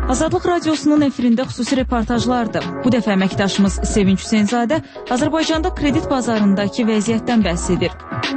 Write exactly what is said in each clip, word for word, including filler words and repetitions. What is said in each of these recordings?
Azadlıq Radiosunun efirində xüsusi reportajlardır. Bu dəfə əməkdaşımız Sevinç Hüseynzadə Azərbaycanda kredit bazarındakı vəziyyətdən bəhs edir.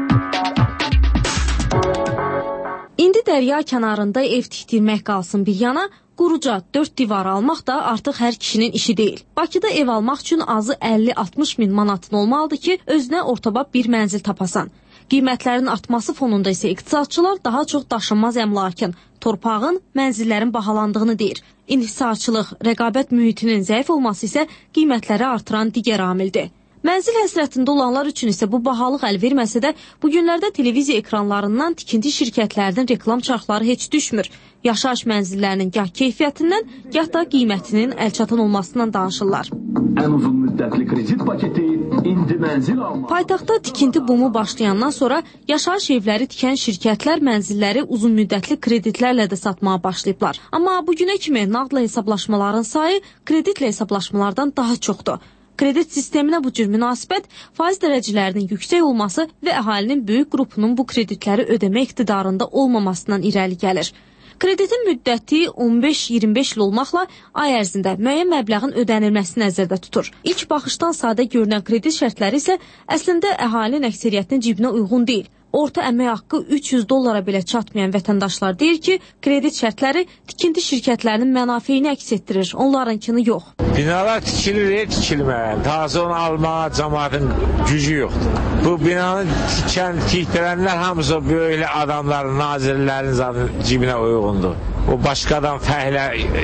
İndi dərya kənarında ev tikdirmək qalsın bir yana, quruca dörd divar almaq da artıq hər kişinin işi deyil. Bakıda ev almaq üçün azı əlli altmış min manatın olmalıdır ki, özünə ortabab bir mənzil tapasan. Qiymətlərin artması fonunda isə iqtisadçılar daha çox daşınmaz əmlakın, torpağın, mənzillərin bahalandığını deyir. İnhisarçılıq, rəqabət mühitinin zəif olması isə qiymətləri artıran digər amildir. Mənzil həsrətində olanlar üçün isə bu bahalıq əl verməsə də, bu günlərdə televiziya ekranlarından tikinti şirkətlərinin reklam çarxları heç düşmür. Yaşayış mənzillərinin gah keyfiyyətindən, gah da qiymətinin əlçatan olmasından danışırlar. Ən uzun müddətli kredit paketi indi mənzil almaq. Paytaxtda tikinti bumu başlayandan sonra yaşayış evləri tikən şirkətlər mənzilləri uzun müddətli kreditlərlə də satmağa başlayıblar. Amma bugünə kimi nağdla hesablaşmaların sayı kreditlə hesablaşmalardan daha çoxdur. Kredit sisteminə bu cür münasibət, faiz dərəcələrinin yüksək olması və əhalinin böyük qrupunun bu kreditləri ödəmə iqtidarında olmamasından irəli gəlir. Kreditin müddəti on beş iyirmi beş il olmaqla ay ərzində müəyyən məbləğin ödənilməsini nəzərdə tutur. İlk baxışdan sadə görünən kredit şərtləri isə əslində əhalinin əksəriyyətinin cibinə uyğun deyil. Orta əmək haqqı üç yüz dollara belə çatmayan vətəndaşlar deyir ki, kredit şərtləri tikinti şirkətlərinin mənafeyini əks etdirir, onlarınkini yox. Binalar tikilir, tikilməyən. Tazı onu almağa cəmaatın gücü yoxdur. Bu binanı tikən, tikdirənlər hamısı böyük adamların, nazirlərin cibinə uyğundur. O başqadan fəhlə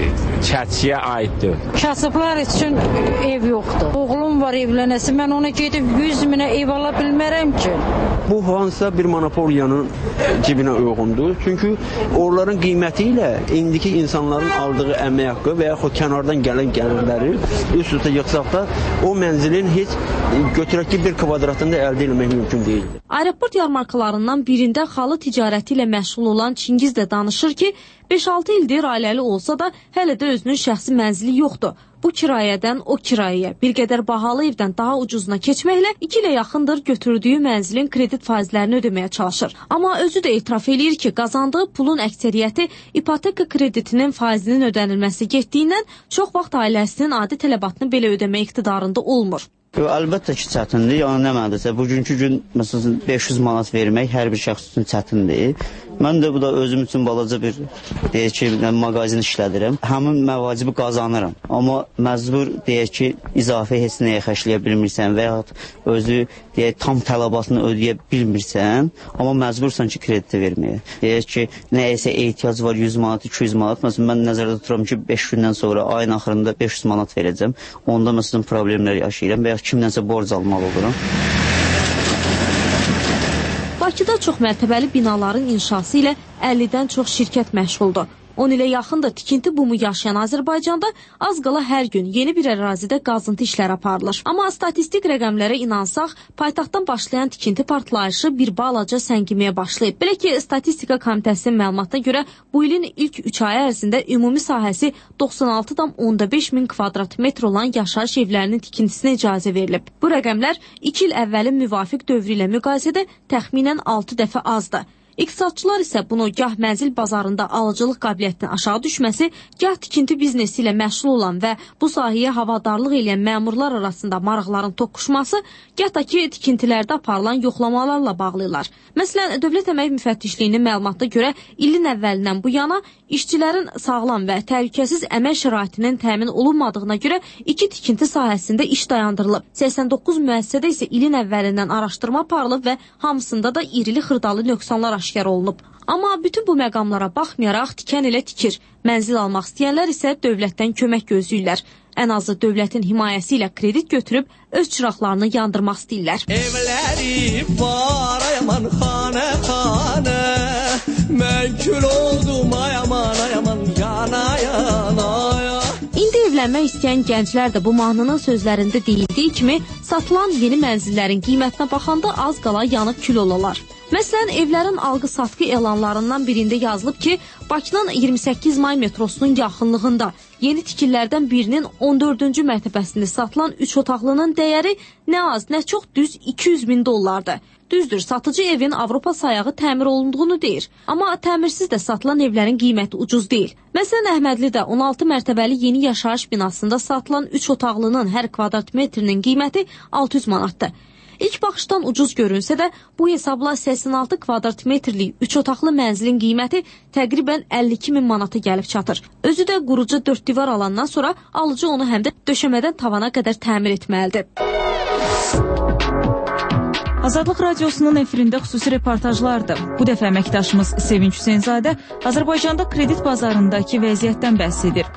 çətçiyə aiddir. Kasıblar üçün ev yoxdur. Oğlum var evlənəsi, mən ona gedib yüz minə ev ala bilmərəm ki. Bu hansısa bir monopoliyanın cibinə uyğundur. Çünki onların qiyməti ilə indiki insanların aldığı əmək haqqı və yaxud kənardan gələn gəlirləri üst-üstə yıxsaq da o mənzilin heç götürək ki, bir kvadratında əldə etmək mümkün deyildir. Aeroport yarmarkalarından birində xalı ticarəti ilə məşğul olan Çingiz də danışır ki, beş altı ildir ailəli olsa da hələ də özünün şəxsi mənzili yoxdur. Bu kirayədən o kirayəyə bir qədər bahalı evdən daha ucuzuna keçməklə iki ilə yaxındır götürdüyü mənzilin kredit faizlərini ödəməyə çalışır. Amma özü də etiraf eləyir ki, qazandığı pulun əksəriyyəti ipoteka kreditinin faizinin ödənilməsi getdiyindən çox vaxt ailəsinin adi tələbatını belə ödəmə iqtidarında olmur. Əlbəttə ki, çətindir. Yəni nə mənədirsə, bugünkü gün məsələn beş yüz manat vermək hər bir şəxs üçün çətindir. Mən də bu da özüm üçün balaca bir deyək ki, mağazin işlədirəm. Həmin məvacibi qazanıram. Amma məcbur deyək ki, izafə heç nəyə xərcləyə bilmirsən və ya özü deyək tam tələbatını ödəyə bilmirsən, amma məcbursan ki, krediti verməyə. Deyək ki, nəyəsə ehtiyac var yüz manat, iki yüz manat. Məsələn mən nəzərdə tuturam ki, beş gündən sonra ayın axırında beş yüz manat verəcəm. Onda məsələn problemlər yaşayıram və ya kimdənsə borc almaq olurum. Bakıda çox mərtəbəli binaların inşası ilə əllidən çox şirkət məşğuldur. on ilə yaxındır tikinti bumu yaşayan Azərbaycanda az qala hər gün yeni bir ərazidə qazıntı işləri aparılır. Amma statistik rəqəmlərə inansaq, paytaxtdan başlayan tikinti partlayışı bir balaca səngiməyə başlayıb. Belə ki, Statistika Komitəsinin məlumatına görə bu ilin ilk üç ayı ərzində ümumi sahəsi doxsan altı tam onda beş min kvadrat metr olan yaşayış evlərinin tikintisinə icazə verilib. Bu rəqəmlər iki il əvvəlin müvafiq dövrü ilə müqayisədə təxminən altı dəfə azdır. İqtisadçılar isə bunu gah mənzil bazarında alıcılıq qabiliyyətinin aşağı düşməsi, gah tikinti biznesi ilə məşğul olan və bu sahəyə havadarlıq edən məmurlar arasında maraqların toqquşması, gah da ki, tikintilərdə aparılan yoxlamalarla bağlayırlar. Məsələn, Dövlət Əmək Müfəttişliyinin məlumatına görə ilin əvvəlindən bu yana işçilərin sağlam və təhlükəsiz əmək şəraitinin təmin olunmadığına görə iki tikinti sahəsində iş dayandırılıb. səksən doqquz müəssisədə isə ilin əvvəlindən araşdırma aparılıb və hamısında da irili xırdalı nöqsanlar aşkar olunub. Amma bütün bu məqamlara baxmayaraq tikən elə tikir. Mənzil almaq istəyənlər isə dövlətdən kömək gözləyirlər. Ən azı dövlətin himayəsi ilə kredit götürüb öz çıraqlarını yandırmaq istəyirlər. Evləri var ayaman xanə xanə, mən kül oldum ayaman ayaman yana yana. İndi evlənmək istəyən gənclər də bu mahnının sözlərində deyildiyi kimi satılan yeni mənzillərin qiymətinə baxanda az qala yanıb kül olalar. Məsələn, evlərin alqı-satqı elanlarından birində yazılıb ki, Bakının iyirmi səkkiz may metrosunun yaxınlığında yeni tikillərdən birinin on dördüncü mərtəbəsində satılan üç otaqlının dəyəri nə az, nə çox düz iki yüz min dollardır. Düzdür, satıcı evin Avropa sayağı təmir olunduğunu deyir. Amma təmirsiz də satılan evlərin qiyməti ucuz deyil. Məsələn, Əhmədlidə on altı mərtəbəli yeni yaşayış binasında satılan üç otaqlının hər kvadrat metrinin qiyməti altı yüz manatdır. İlk baxışdan ucuz görünsə də, bu hesabla səksən altı kvadrat metrlik üç otaqlı mənzilin qiyməti təqribən əlli iki min manata gəlib çatır. Özü də qurucu dörd divar alandan sonra alıcı onu həm də döşəmədən tavana qədər təmir etməlidir. Azadlıq Radiosunun efirində xüsusi reportajlardır. Bu dəfə əməkdaşımız Sevinç Hüseynzadə Azərbaycanda kredit bazarındakı vəziyyətdən bəhs edir.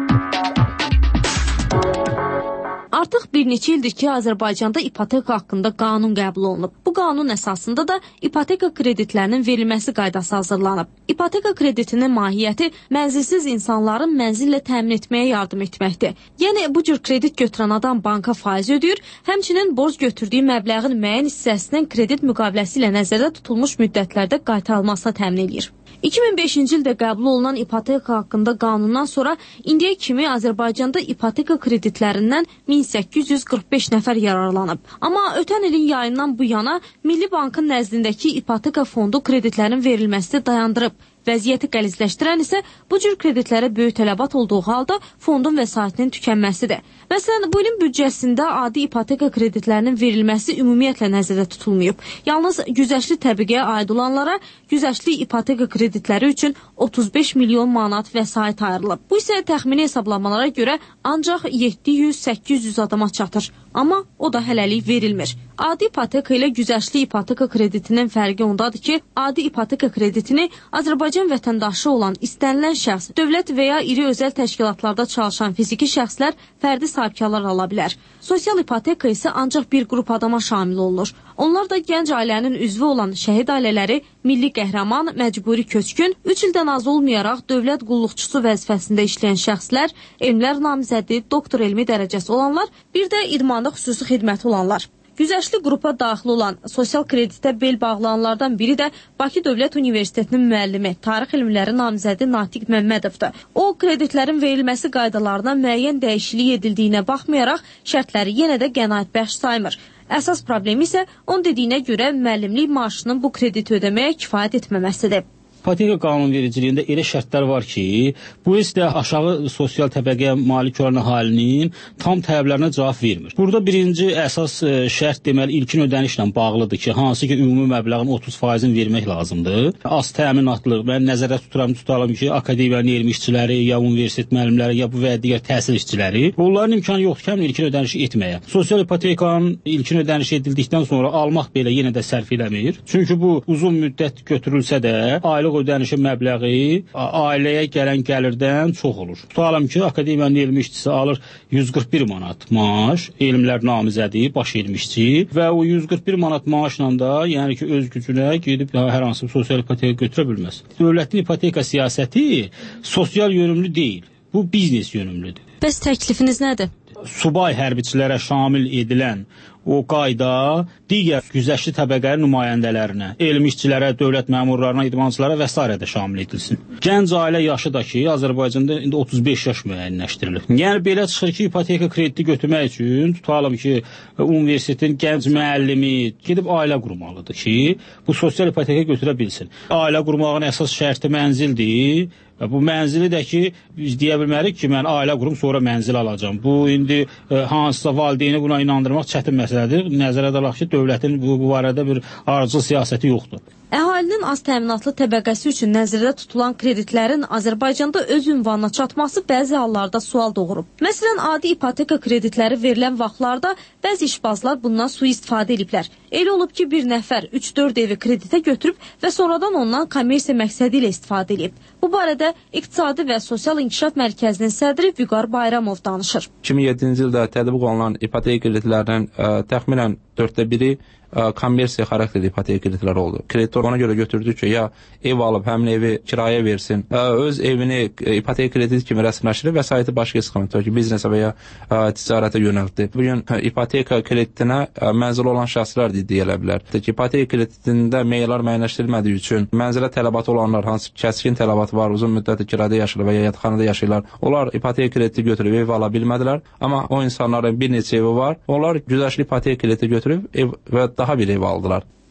Artıq bir neçə ildir ki, Azərbaycanda ipoteka haqqında qanun qəbul olunub. Bu qanun əsasında da ipoteka kreditlərinin verilməsi qaydası hazırlanıb. İpoteka kreditinin mahiyyəti mənzilsiz insanların mənzillə təmin etməyə yardım etməkdir. Yəni, bu cür kredit götürən adam banka faiz ödəyir, həmçinin borc götürdüyü məbləğin müəyyən hissəsinin kredit müqaviləsi ilə nəzərdə tutulmuş müddətlərdə qaytarılmasına təmin edir. iki min beşinci ildə qəbul olunan ipoteka haqqında qanundan sonra indiyə kimi Azərbaycanda ipoteka kreditlərindən min səkkiz yüz qırx beş nəfər yararlanıb. Amma ötən ilin yayından bu yana Milli Bankın nəzdindəki ipoteka fondu kreditlərin verilməsini dayandırıb. Vəziyyəti qəlizləşdirən isə bu cür kreditlərə böyük tələbat olduğu halda fondun vəsaitinin tükənməsidir. Məsələn, bu ilin büdcəsində adi ipoteka kreditlərinin verilməsi ümumiyyətlə nəzərdə tutulmayıb. Yalnız güzəştli təbəqəyə aid olanlara güzəştli ipoteka kreditləri üçün otuz beş milyon manat vəsait ayrılıb. Bu isə təxmini hesablamalara görə ancaq yeddi yüz səkkiz yüz adama çatır. Amma o da hələlik verilmir. Adi ipoteka ilə güzəştli ipoteka kreditinin fərqi ondadır ki, adi ipoteka kreditini Azərbaycan vətəndaşı olan istənilən şəxs, dövlət və ya iri özəl təşkilatlarda çalışan fiziki şəxslər fərdi sahibkarlar ala bilər. Sosial ipoteka isə ancaq bir qrup adama şamil olunur. Onlar da gənc ailənin üzvü olan şəhid ailələri, milli qəhrəman, məcburi köçkün, üç ildən az olmayaraq dövlət qulluqçusu vəzifəsində işləyən şəxslər, elmlər namizədi, doktor elmi dərəcəsi olanlar, bir də idmanda xüsusi xidməti olanlar. Güzəştli qrupa daxil olan sosial kreditə bel bağlananlardan biri də Bakı Dövlət Universitetinin müəllimi, tarix elmləri namizədi Natiq Məmmədovdur. O, kreditlərin verilməsi qaydalarına müəyyən dəyişiklik edildiyinə baxmayaraq, şərtləri yenə də qənaətbəxş saymır. Əsas problemi isə onun dediyinə görə müəllimlik maaşının bu krediti ödəməyə kifayət etməməsidir. İpoteka qanunvericiliyində elə şərtlər var ki, bu heç də aşağı sosial təbəqəyə malik olan əhalinin tam tələblərinə cavab vermir. Burada birinci əsas şərt deməli ilkin ödənişlə bağlıdır ki, hansı ki ümumi məbləğin otuz faizini vermək lazımdır. Az təminatlıq, mən nəzərdə tuturam, tutalım ki, akademiyanın elmi işçiləri, ya universitet müəllimləri, ya bu və digər təhsil işçiləri, onların imkanı yoxdur ki, ilkin ödənişi etməyə. Sosial ipotekanın ilkin ödənişi edildikdən sonra almaq belə yenə də sərf eləmir. Çünki bu uzun müddət götürülsə də, aylıq ödənişin məbləği ailəyə gələn gəlirdən çox olur. Tutalım ki, akademiyanın elmi işçisi alır yüz qırx bir manat maaş, elmlər namizədi, baş elmi işçi və o yüz qırx bir manat maaşla da, yəni ki, öz gücünə gedib hər hansı bir sosial ipoteka götürə bilməz. Dövlətin ipoteka siyasəti sosial yönümlü deyil, bu biznes yönümlüdür. Bəs təklifiniz nədir? Subay hərbiçilərə şamil edilən o qayda digər güzəştli təbəqənin nümayəndələrinə, elmi işçilərə, dövlət məmurlarına, idmançılara və s. də şamil edilsin. Gənc ailə yaşı da ki, Azərbaycanda indi otuz beş yaş müəyyənləşdirilir. Yəni belə çıxır ki, ipoteka krediti götürmək üçün tutalım ki, universitetin gənc müəllimi gedib ailə qurmalıdır ki, bu sosial ipoteka götürə bilsin. Ailə qurmağın əsas şərti mənzildir. Bu mənzili də ki, biz deyə bilmərik ki, mən ailə qurum, sonra mənzil alacağım. Bu, indi e, hansısa valideyni buna inandırmaq çətin məsələdir. Nəzərə alaq ki, dövlətin bu, bu barədə bir arıcıl siyasəti yoxdur. Əhalinin az təminatlı təbəqəsi üçün nəzərdə tutulan kreditlərin Azərbaycanda öz ünvanına çatması bəzi hallarda sual doğurub. Məsələn, adi ipoteka kreditləri verilən vaxtlarda bəzi işbazlar bundan sui-istifadə ediblər. Elə olub ki, bir nəfər üç dörd evi kreditə götürüb və sonradan ondan kommersiya məqsədi ilə istifadə edib. Bu barədə İqtisadi və Sosial İnkişaf Mərkəzinin sədri Vüqar Bayramov danışır. iki min yeddinci ildə tətbiq olunan ipoteka kreditlərinin ə, təxminən dörddə biri kommersiya xarakterli ipoteka kreditləri oldu. Kreditor ona görə götürdü ki, ya ev alıb həmin evi kirayə versin, öz evini ipoteka krediti kimi rəsmiləşdirib vəsaiti başqa istiqamətdə ki, biznesə və ya ticarətə yönəltdi. Bu gün ipoteka kreditinə mənzili olan şəxslər deyilə bilər. İpoteka kreditində meyillər müəyyənləşdirilmədiyi üçün mənzilə tələbatı olanlar, hansı kəskin tələbatı var, uzun müddət kirada yaşayırlar və ya yataqxanada yaşayırlar, onlar ipoteka krediti götürüb ev ala bilmədilər. Amma o insanların bir neçə evi var, onlar güzəştli ipoteka krediti götürüb ev və daha bir ev aldılar.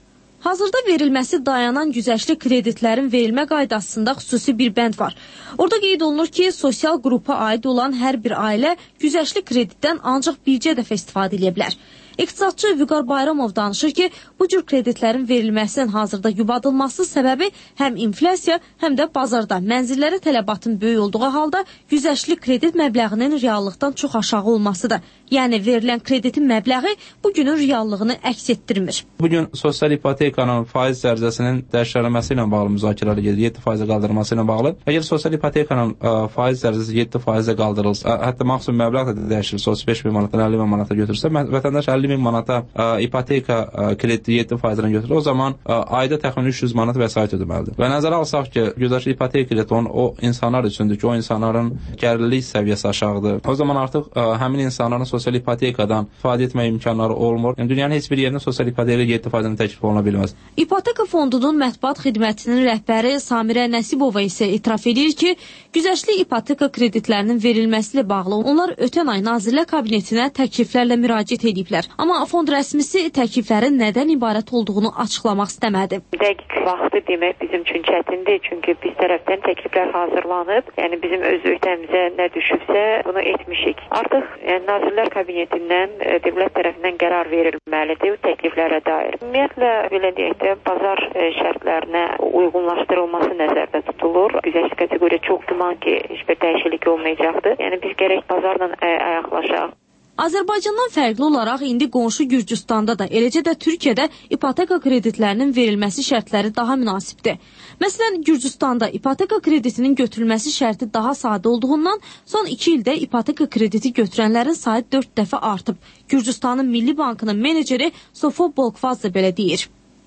Hazırda verilməsi dayanan güzəştli kreditlərin verilmə qaydasında xüsusi bir bənd var. Orada qeyd olunur ki, sosial qrupa aid olan hər bir ailə güzəştli kreditdən ancaq bircə dəfə istifadə edə bilər. İqtisadçı Vüqar Bayramov danışır ki, bu cür kreditlərin verilməsinin hazırda yubadılması səbəbi həm inflyasiya, həm də bazarda mənzillərə tələbatın böyük olduğu halda güzəştli kredit məbləğinin reallıqdan çox aşağı olmasıdır. Yəni verilən kreditin məbləği bugünün reallığını əks etdirmir. Bugün sosial ipotekanın faiz dərəcəsinin dəyişdirilməsi ilə bağlı müzakirələr gedir, yeddi faizə qaldırılması ilə bağlı. Əgər sosial ipotekanın ə, faiz dərəcəsi yeddi faizə qaldırılsa, hətta maksimum məbləğ də dəyişirilsə, otuz beş min manatdan əlli min manata götürsə, vətəndaş əlli min manata ə, ipoteka ə, krediti yeddi faizlə götürür, o zaman ə, ayda təxminən üç yüz manat vəsait ödəməlidir. Və nəzərə alsaq ki, güzəştli ipoteka krediti o insanlar üçündür ki, o insanların gəlirlik səviyyəsi aşağıdır. O zaman artıq ə, həmin insanların sosial ipotekadan istifadə etmək imkanları olmur. Yəni, dünyanın heç bir yerində sosial ipoteka yeddi faizlə təklif oluna bilməz. İpoteka fondunun mətbuat xidmətinin rəhbəri Samirə Nəsibova isə etiraf edir ki, güzəştli ipoteka kreditlərinin verilməsi ilə bağlı onlar ötən ay Nazirlər Kabinetinə təkliflərlə müraciət ediblər. Amma fond rəsmisi təkliflərin nədən ibarət olduğunu açıqlamaq istəmədi. Dəqiq vaxtı demək bizim üçün çətindir, çünki biz tərəfdən təkliflər hazırlanıb, yəni bizim öz öhdəmizə nə düşübsə bunu etmişik. Artıq yəni, Nazirlər Kabinetindən e, dövlət tərəfindən qərar verilməlidir təkliflərə dair. Ümumiyyətlə belə deyək də bazar e, şərtlərinə uyğunlaşdırılması nəzərdə tutulur. Güzəştli kateqoriya çox güman ki, heç bir dəyişiklik olmayacaqdır. Yəni biz gərək bazarla e, ayaqlaşaq. Azərbaycandan fərqli olaraq indi qonşu Gürcüstanda da, eləcə də Türkiyədə ipoteka kreditlərinin verilməsi şərtləri daha münasibdir. Məsələn, Gürcüstanda ipoteka kreditinin götürülməsi şərti daha sadə olduğundan son iki ildə ipoteka krediti götürənlərin sayı dörd dəfə artıb. Gürcüstanın Milli Bankının meneceri Sofo Bolkvaz da belə deyir.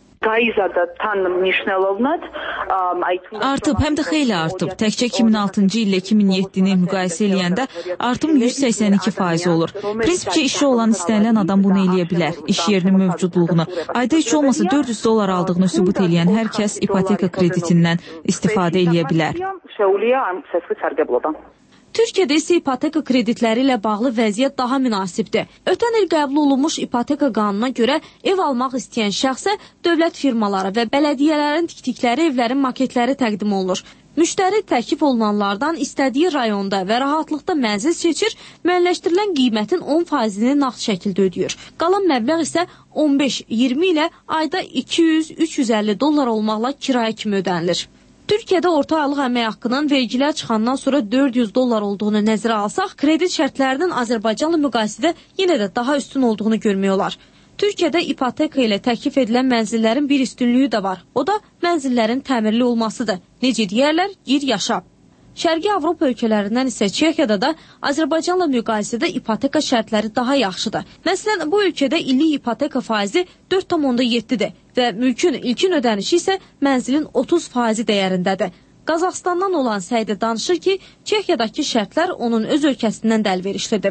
Artıb, həm də xeyli artıb. Təkcə iki min altıncı illə iki min yeddini müqayisə eləyəndə artım yüz səksən iki faiz olur. Prinsipcə işi olan istənilən adam bunu eləyə bilər. İş yerinin mövcudluğunu, ayda heç olmasa dörd yüz dollar aldığını sübut eləyən hər kəs ipoteka kreditindən istifadə eləyə bilər. Türkiyədə isə ipoteka kreditləri ilə bağlı vəziyyət daha münasibdir. Ötən il qəbul olunmuş ipoteka qanununa görə ev almaq istəyən şəxsə dövlət firmaları və bələdiyyələrin tikdikləri evlərin maketləri təqdim olunur. Müştəri təklif olunanlardan istədiyi rayonda və rahatlıqda mənzil seçir, müəyyənləşdirilən qiymətin on faizini nağd şəkildə ödəyir. Qalan məbləğ isə on beş iyirmi ilə ayda iki yüz üç yüz əlli dollar olmaqla kirayə kimi ödənilir. Türkiyədə orta aylıq əmək haqqının vergilər çıxandan sonra dörd yüz dollar olduğunu nəzərə alsaq, kredit şərtlərinin Azərbaycanla müqayisədə yenə də daha üstün olduğunu görmək olar. Türkiyədə ipoteka ilə təklif edilən mənzillərin bir üstünlüyü də var. O da mənzillərin təmirli olmasıdır. Necə deyərlər, gir yaşa. Şərqi Avropa ölkələrindən isə Çexiyada da Azərbaycanla müqayisədə ipoteka şərtləri daha yaxşıdır. Məsələn, bu ölkədə illik ipoteka faizi dörd tam yeddidir və mülkün ilkin ödənişi isə mənzilin otuz faizi dəyərindədir. Qazaxstandan olan Səidə danışır ki, Çexiyadakı şərtlər onun öz ölkəsindən də əlverişlidir.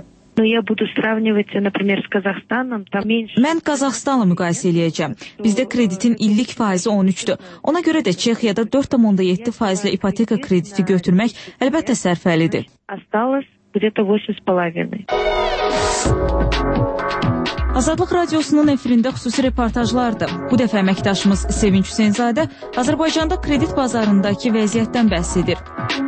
Mən Qazaxstanla müqayisə eləyəcəm. Bizdə kreditin illik faizi on üçdür. Ona görə də Çexiyada dörd tam yeddi faizlə ipoteka krediti götürmək əlbəttə sərfəlidir. Azadlıq Radiosunun efirində xüsusi reportajlardır. Bu dəfə əməkdaşımız Sevinç Hüseynzadə Azərbaycanda kredit bazarındakı vəziyyətdən bəhs edir.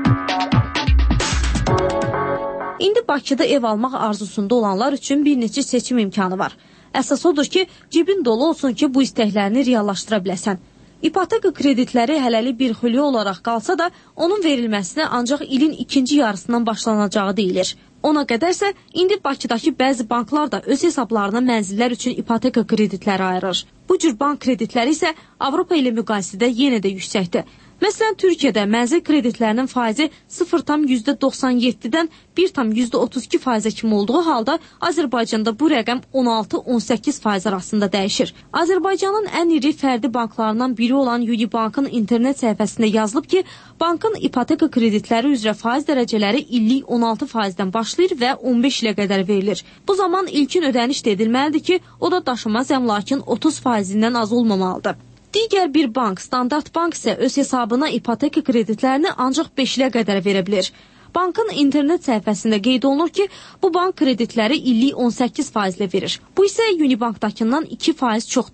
İndi Bakıda ev almaq arzusunda olanlar üçün bir neçə seçim imkanı var. Əsas odur ki, cibin dolu olsun ki, bu istəklərini reallaşdıra biləsən. İpoteka kreditləri hələlik bir xülya olaraq qalsa da, onun verilməsinə ancaq ilin ikinci yarısından başlanacağı deyilir. Ona qədərsə, indi Bakıdakı bəzi banklar da öz hesablarına mənzillər üçün ipoteka kreditləri ayırır. Bu cür bank kreditləri isə Avropa ilə müqayisədə yenə də yüksəkdir. Məsələn, Türkiyədə mənzil kreditlərinin faizi sıfır tam doxsan yeddidən bir tam otuz iki faizə kimi olduğu halda Azərbaycanda bu rəqəm on altı on səkkiz faiz arasında dəyişir. Azərbaycanın ən iri fərdi banklarından biri olan Unibankın internet səhifəsində yazılıb ki, bankın ipoteka kreditləri üzrə faiz dərəcələri illik on altı faizdən başlayır və on beş ilə qədər verilir. Bu zaman ilkin ödəniş də edilməlidir ki, o da daşınmaz əmlakın otuz faizindən az olmamalıdır. Digər bir bank, Standart Bank isə öz hesabına ipoteka kreditlərini ancaq beş ilə qədər verə bilir. Bankın internet səhifəsində qeyd olunur ki, bu bank kreditləri illik on səkkiz faizlə verir. Bu isə Unibankdakından iki faiz çoxdur.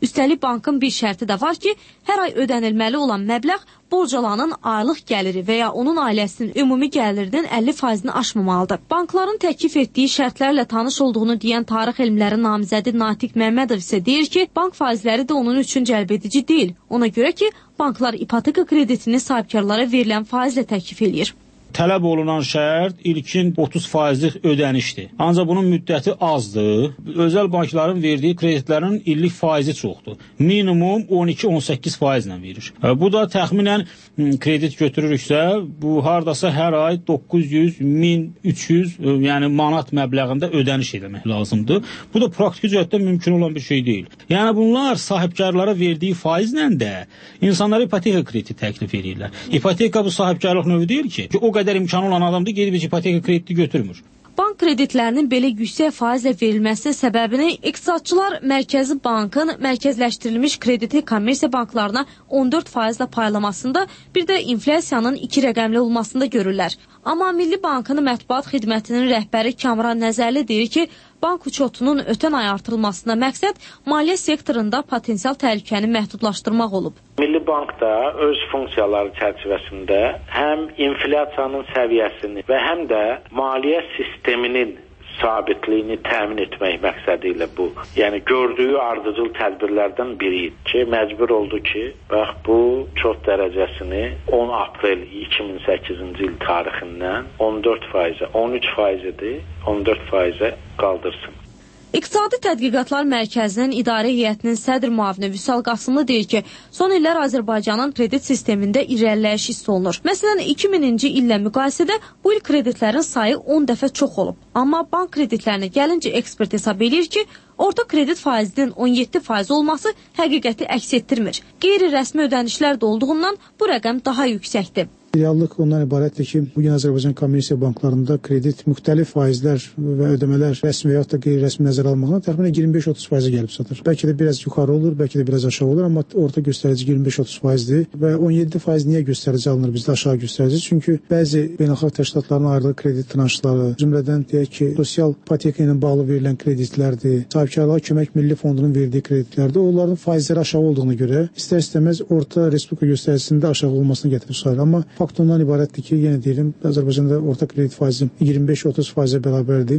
Üstəlik bankın bir şərti də var ki, hər ay ödənilməli olan məbləğ borc alanın aylıq gəliri və ya onun ailəsinin ümumi gəlirinin əlli faizini aşmamalıdır. Bankların təklif etdiyi şərtlərlə tanış olduğunu deyən tarix elmləri namizədi Natiq Məmmədov isə deyir ki, bank faizləri də onun üçün cəlbedici deyil. Ona görə ki, banklar ipoteka kreditini sahibkarlara verilən faizlə təklif edir. Tələb olunan şərt ilkin otuz faizlik ödənişdir. Ancaq bunun müddəti azdır. Özəl bankların verdiyi kreditlərin illik faizi çoxdur. Minimum on iki on səkkiz faizlə verir. Bu da təxminən kredit götürürüksə, bu hardasa hər ay doqquz yüz min üç yüz yəni manat məbləğində ödəniş etmək lazımdır. Bu da praktiki cəhətdən mümkün olan bir şey deyil. Yəni bunlar sahibkarlara verdiyi faizlə də insanlara ipoteka krediti təklif edirlər. İpoteka bu sahibkarlıq növü deyil ki, ki o qədər qədər imkanı olan adamdır, gedib ipoteka krediti götürmür. Bank kreditlərinin belə yüksək faizlə verilməsi səbəbini iqtisadçılar Mərkəzi Bankın mərkəzləşdirilmiş krediti kommersiya banklarına on dörd faizlə paylamasında, bir də inflyasiyanın iki rəqəmli olmasında görürlər. Amma Milli Bankın mətbuat xidmətinin rəhbəri Kamran Nəzərli deyir ki, bank uçotunun ötən ay artırılmasına məqsəd maliyyə sektorunda potensial təhlükəni məhdudlaşdırmaq olub. Milli Bank da öz funksiyaları çərçivəsində həm inflyasiyanın səviyyəsini və həm də maliyyə sisteminin sabitliyini təmin etmək məqsədi ilə bu, yəni gördüyü ardıcıl tədbirlərdən biri ki, məcbur oldu ki, bax bu çox dərəcəsini on aprel iki min səkkizinci il tarixindən on dörd faizə, on üç faiz idi, on dörd faizə qaldırsın. İqtisadi Tədqiqatlar Mərkəzinin İdarə Heyətinin sədr müavini Vüsal Qasımlı deyir ki, son illər Azərbaycanın kredit sistemində irəliləyiş hiss olunur. Məsələn, iki minci illə müqayisədə bu il kreditlərin sayı on dəfə çox olub. Amma bank kreditlərinə gəlincə ekspert hesab edir ki, orta kredit faizinin on yeddi faiz olması həqiqəti əks etdirmir. Qeyri-rəsmi ödənişlər də olduğundan bu rəqəm daha yüksəkdir. Reallıq ondan ibarətdir ki, bugün Azərbaycan kommersiya banklarında kredit müxtəlif faizlər və ödəmələr rəsmi və yaxud da qeyri-rəsmi nəzərə almaqla təxminən iyirmi beş otuz faizə gəlib satır. Bəlkə də biraz yuxarı olur, bəlkə də biraz aşağı olur, amma orta göstərici iyirmi beş otuz faizdir və on yeddi faiz niyə göstərici alınır bizdə aşağı göstərici? Çünki bəzi beynəlxalq təşkilatların ayrılıq kredit tranşları, cümlədən deyək ki, sosial ipoteka ilə bağlı verilən kreditlərdir, sahibkarlığa kömək milli fondunun verdiyi kreditlərdir. Onların faizləri aşağı olduğuna görə istər-istəməz orta respublika göstəricisində aşağı olmasına gətirir sayılır. Amma fakt ondan ibarətdir ki, yenə deyirəm, Azərbaycanda orta kredit faizi iyirmi beş otuz faizə bərabərdir.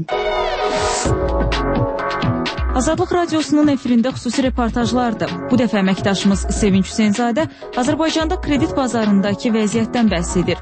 Azadlıq Radiosunun efirində xüsusi reportajlardır. Bu dəfə əməkdaşımız Sevinç Hüseynzadə Azərbaycanda kredit bazarındakı vəziyyətdən bəhs edir.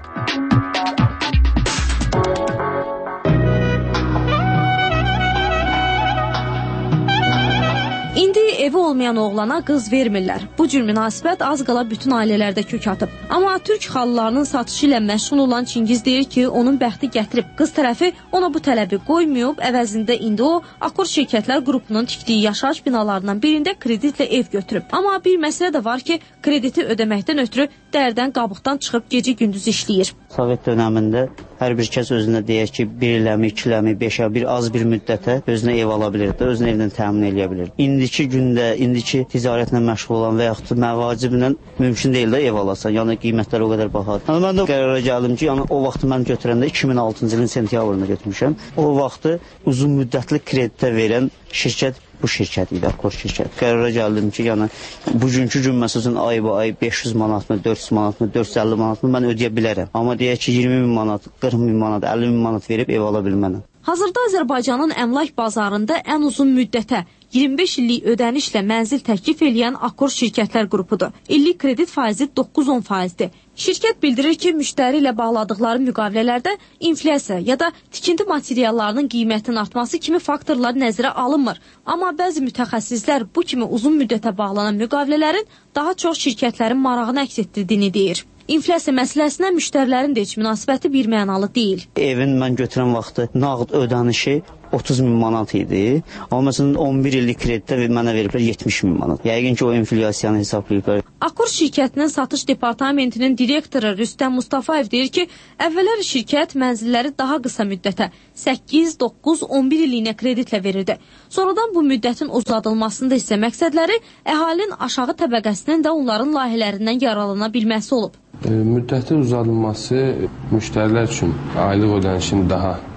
İndi evi olmayan oğlana qız vermirlər. Bu cür münasibət az qala bütün ailələrdə kök atıb. Amma türk xalılarının satışı ilə məşğul olan Çingiz deyir ki, onun bəxti gətirib. Qız tərəfi ona bu tələbi qoymayıb, əvəzində indi o Akor Şirkətlər qrupunun tikdiyi yaşayış binalarından birində kreditlə ev götürüb. Amma bir məsələ də var ki, krediti ödəməkdən ötürü dərdən qabıqdan çıxıb gecə-gündüz işləyir. Sovet dönəmində hər bir kəs özünə deyək ki, bir illəmi, iki illəmi, beşə, bir az bir müddətə özünə ev ala bilirdi, özünə evdən təmin edə bilirdi. İndiki gündə, indiki ticarətlə məşğul olan və yaxud məvaciblə mümkün deyil də ev alasan, yəni qiymətlər o qədər bahadır. Yəni, mən də qərara gəldim ki, yəni, o vaxtı mən götürəndə iki min altıncı ilin sentyabrında götürmüşəm. O vaxtı uzun müddətli kreditə verən şirkət bu şirkət idi, Akor şirkət. Qərara gəldim ki, yəni bugünkü gün məsələn ay-ba ay beş yüz manatmı, dörd yüz manatmı, dörd yüz əlli manatmı mən ödəyə bilərəm. Amma deyək ki, iyirmi min manat, qırx min manat, əlli min manat verib ev ala bilmənəm. Hazırda Azərbaycanın əmlak bazarında ən uzun müddətə iyirmi beş illik ödənişlə mənzil təklif eləyən Akor Şirkətlər qrupudur. İllik kredit faizi doqquz on faizdir. Şirkət bildirir ki, müştəri ilə bağladıqları müqavilələrdə inflyasiya ya da tikinti materiallarının qiymətinin artması kimi faktorlar nəzərə alınmır. Amma bəzi mütəxəssislər bu kimi uzun müddətə bağlanan müqavilələrin daha çox şirkətlərin marağını əks etdirdiyini deyir. İnflyasiya məsələsinə müştərilərin də heç münasibəti bir mənalı deyil. Evin mən götürən vaxtı nağd ödənişi otuz min manat idi. Amma məsələn on bir illik kreditdə mənə veriblər yetmiş min manat. Yəqin ki, o inflyasiyanı hesablayıblar. Akor şirkətinin satış departamentinin direktoru Rüstəm Mustafayev deyir ki, əvvəllər şirkət mənzilləri daha qısa müddətə səkkiz, doqquz, on bir illiyinə kreditlə verirdi. Sonradan bu müddətin uzadılmasında isə məqsədləri əhalinin aşağı təbəqəsinin də onların layihələrindən yararlana bilməsi olub. Müddətin uzadılması müştərilər üçün aylıq ödənişin daha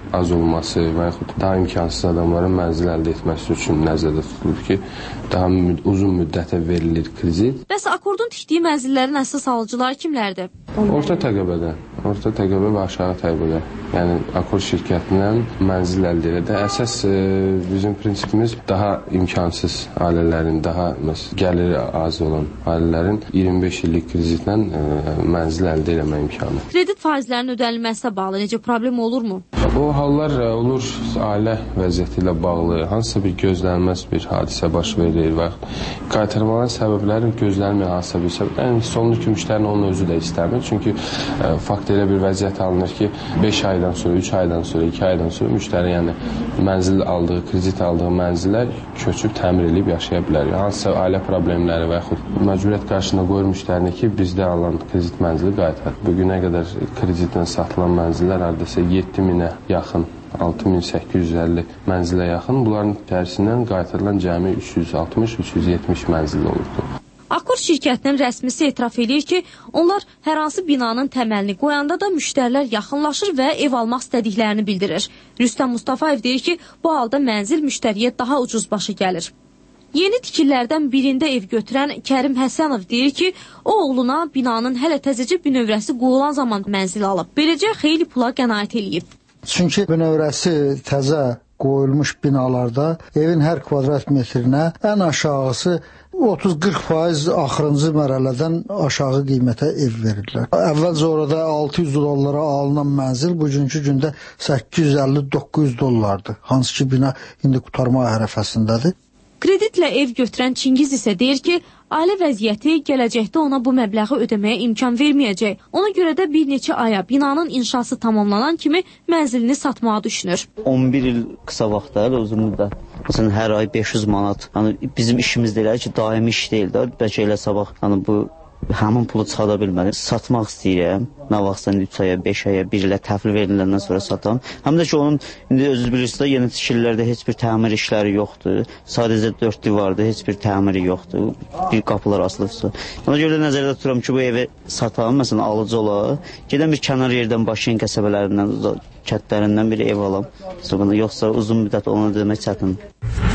az olması və yaxud daha imkansız adamların mənzil əldə etməsi üçün nəzərdə tutulur ki, daha müd uzun müddətə verilir kredit. Bəs Akordun tikdiyi mənzillərin əsas alıcıları kimlərdir? Orta təbəqədə, orta təbəqə və aşağı təbəqə. Yəni Akord şirkətindən mənzil əldə edir. Əsas e, bizim prinsipimiz daha imkansız ailələrin, daha məsəl gəliri az olan ailələrin iyirmi beş illik kreditlə e, mənzil əldə etmə imkanı. Kredit faizlərinin ödənilməsinə bağlı necə problem olurmu? O hallar olur ailə vəziyyəti ilə bağlı, hansısa bir gözlənilməz bir hadisə baş verir və qaytarmaların səbəbləri gözlənilməyən hansısa bir səbəb. Yəni sonlu ki, müştərinin onun özü də istəmir. Çünki e, fakt elə bir vəziyyət alınır ki, beş aydan sonra, üç aydan sonra, iki aydan sonra müştəri yəni mənzil aldığı, kredit aldığı mənzillər köçüb təmir edib yaşaya bilər. Hansısa ailə problemləri və yaxud məcburiyyət qarşısında qoyur müştərini ki, bizdə alınan kredit mənzili qaytar. Bugünə qədər kreditlə satılan mənzillər hardasa yeddi minə yaxın, altı min səkkiz yüz əlli mənzilə yaxın. Bunların içərisindən qaytarılan cəmi üç yüz altmış üç yüz yetmiş mənzil olurdu. Akord şirkətinin rəsmisi etiraf edir ki, onlar hər hansı binanın təməlini qoyanda da müştərilər yaxınlaşır və ev almaq istədiklərini bildirir. Rüstəm Mustafayev deyir ki, bu halda mənzil müştəriyə daha ucuz başa gəlir. Yeni tikillərdən birində ev götürən Kərim Həsənov deyir ki, o oğluna binanın hələ təzəcə bünövrəsi qoyulan zaman mənzil alıb. Beləcə xeyli pula qənaət eləyib. Çünki bünövrəsi təzə qoyulmuş binalarda evin hər kvadrat metrinə ən aşağısı otuz qırx faiz axırıncı mərhələdən aşağı qiymətə ev verirlər. Əvvəlcə orada altı yüz dollara alınan mənzil bugünkü gündə səkkiz yüz əlli doqquz yüz dollardır. Hansı ki bina indi qurtarma ərəfəsindədir. Kreditlə ev götürən Çingiz isə deyir ki, ailə vəziyyəti gələcəkdə ona bu məbləği ödəməyə imkan verməyəcək. Ona görə də bir neçə aya binanın inşası tamamlanan kimi mənzilini satmağa düşünür. on bir il qısa vaxtda, uzun müddət. Məsələn, hər ay beş yüz manat. Yəni bizim işimiz deyil ki, daimi iş deyil də. Bəlkə elə sabah yəni bu həmin pulu çıxada bilmədim. Satmaq istəyirəm. Nə vaxtsa üç aya, beş aya, bir ilə təhvil veriləndən sonra satam. Həm də ki, onun indi özünüz bilirsiniz də yeni tikililərdə heç bir təmir işləri yoxdur. Sadəcə dörd divardır, heç bir təmiri yoxdur. Bir qapılar asılıbsa. Ona görə də nəzərdə tuturam ki, bu evi satam, məsələn, alıcı olar. Gedən bir kənar yerdən Başkent qəsəbələrindən, kətlərindən bir ev alam. Yoxsa uzun müddət onu demək çətindir.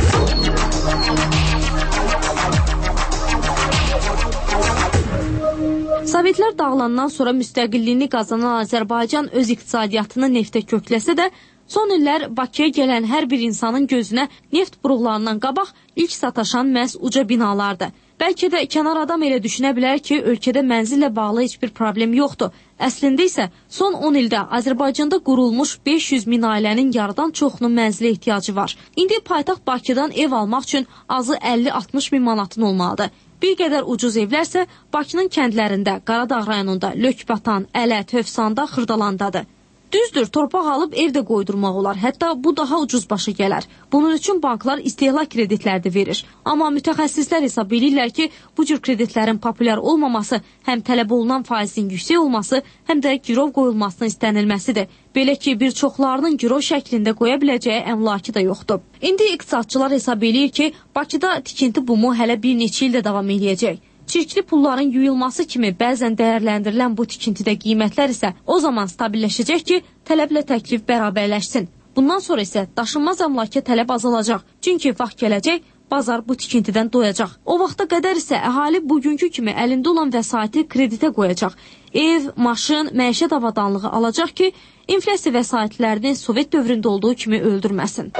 Sovetlər dağılandan sonra müstəqilliyini qazanan Azərbaycan öz iqtisadiyyatını neftə kökləsə də, son illər Bakıya gələn hər bir insanın gözünə neft buruqlarından qabaq ilk sataşan məhz uca binalardır. Bəlkə də kənar adam elə düşünə bilər ki, ölkədə mənzillə bağlı heç bir problem yoxdur. Əslində isə son on ildə Azərbaycanda qurulmuş beş yüz min ailənin yarıdan çoxunun mənzilə ehtiyacı var. İndi paytaxt Bakıdan ev almaq üçün azı əlli altmış min manatın olmalıdır. Bir qədər ucuz evlərsə Bakının kəndlərində, Qaradağ rayonunda, Lökbatan, Ələt, Hövsanda, Xırdalandadır. Düzdür, torpaq alıb evdə qoydurmaq olar, hətta bu daha ucuz başa gələr. Bunun üçün banklar istehlak kreditlər də verir. Amma mütəxəssislər hesab edirlər ki, bu cür kreditlərin populyar olmaması, həm tələb olunan faizin yüksək olması, həm də girov qoyulmasının istənilməsidir. Belə ki, bir çoxlarının girov şəklində qoya biləcəyi əmlakı da yoxdur. İndi iqtisadçılar hesab edir ki, Bakıda tikinti bumu hələ bir neçə ildə davam edəcək. Çirkli pulların yuyulması kimi bəzən dəyərləndirilən bu tikintidə qiymətlər isə o zaman stabilləşəcək ki, tələblə təklif bərabərləşsin. Bundan sonra isə daşınmaz əmlaka tələb azalacaq. Çünki vaxt gələcək, bazar bu tikintidən doyacaq. O vaxta qədər isə əhali bugünkü kimi əlində olan vəsaiti kreditə qoyacaq. Ev, maşın, məişət avadanlığı alacaq ki, inflyasiya vəsaitlərini Sovet dövründə olduğu kimi öldürməsin.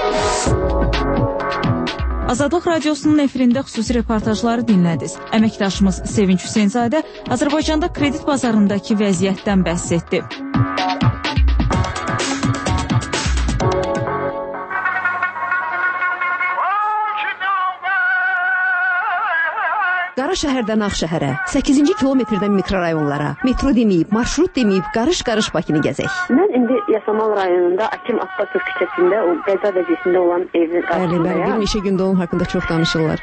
Azadlıq Radiosunun efirində xüsusi reportajları dinlədiniz. Əməkdaşımız Sevinç Hüseynzadə Azərbaycanda kredit bazarındakı vəziyyətdən bəhs etdi. Qara şəhərdən Ağşəhərə, səkkizinci kilometrdən mikrorayonlara, metro deməyib, marşrut deməyib, qarış-qarış Bakını gəzək. Mən indi Yasamal rayonunda Akim Abbasov küçəsində o qəza vəziyyətində olan evin qarşısındayam. Bir neçə gündə onun haqqında çox danışırlar.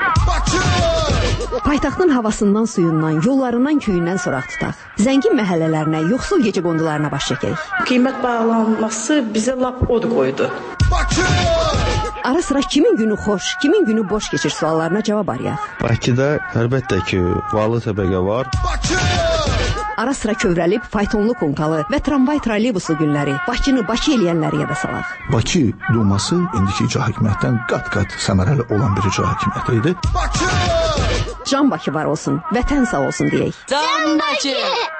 Paytaxtın havasından, suyundan, yollarından, köyündən soraq tutaq. Zəngin məhəllələrinə, yoxsul gecə qondularına baş çəkək. Qiymət bağlanması bizə lap od qoydu. Ara sıra kimin günü xoş, kimin günü boş keçir suallarına cavab arayaq. Bakıda əlbəttə ki, varlı təbəqə var. Ara sıra kövrəlib faytonlu konkalı və tramvay trolleybuslu günləri, Bakını Bakı eləyənləri yada salaq. Bakı Duması indiki icra hakimiyyətdən qat-qat səmərəli olan bir icra hakimiyyəti idi. Bakı! Can Bakı var olsun, vətən sağ olsun deyək. Can Bakı!